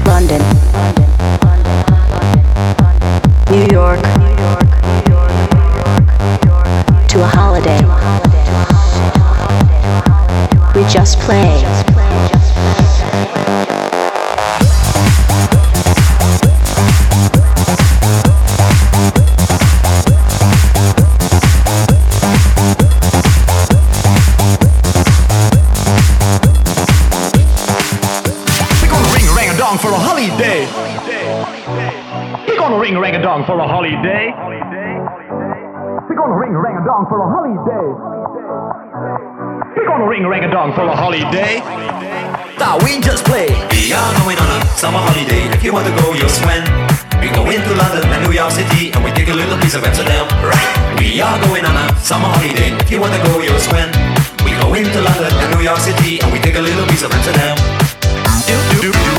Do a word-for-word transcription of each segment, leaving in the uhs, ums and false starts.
London, New York, to a holiday. We just play. For a holiday. We're gonna ring rang a dong for a holiday. We're gonna ring rang a dong for a holiday. We're gonna ring rang a dong for a holiday. That we just play. We are going on a summer holiday. If you want to go, you'll swim. We go into London and New York City, and we take a little piece of Amsterdam. Right. We are going on a summer holiday. If you want to go, you'll swim. We go into London and New York City, and we take a little piece of Amsterdam. Do do do do.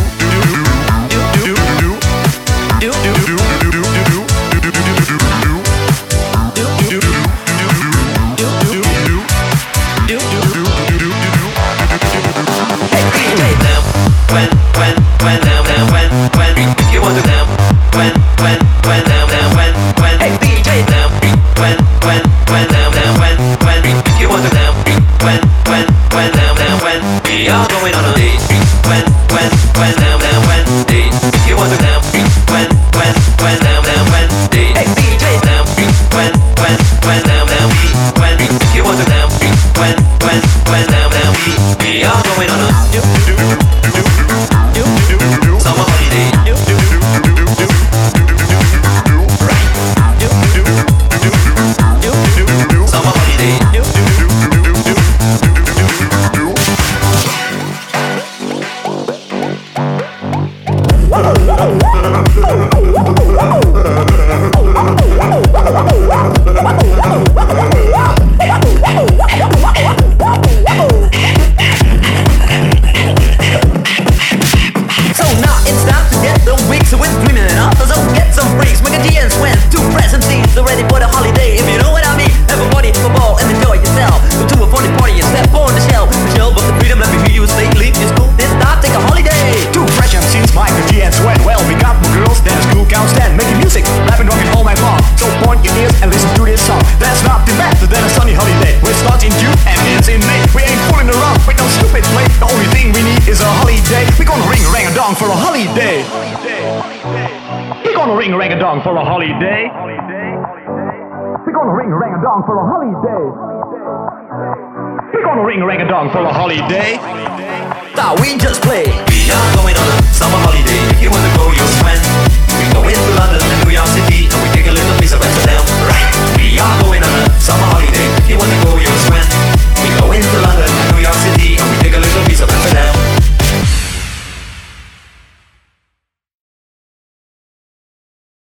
When, when, when, down, down, when, when, if you want to down, when, when, when, down, down, when, when, hey D J down, when, when, when, down, down, when, when, if you want to down, when, when, when, down, down, when, we are going on a date, when, when, when, down, down, when, date, if you want to down, when, when, when, down, down, when, date, hey D J down, when, when, when, down, down, when, if you want to down, when, when, when, down, down, we are going on a summer holiday. Right. Summer holiday. For a holiday. We're gonna ring rang a dong for a holiday. We're gonna ring rang a dong for a holiday. We're gonna ring rang a dong for a holiday. That we just play. We are going on a summer holiday. If you want to go, you'll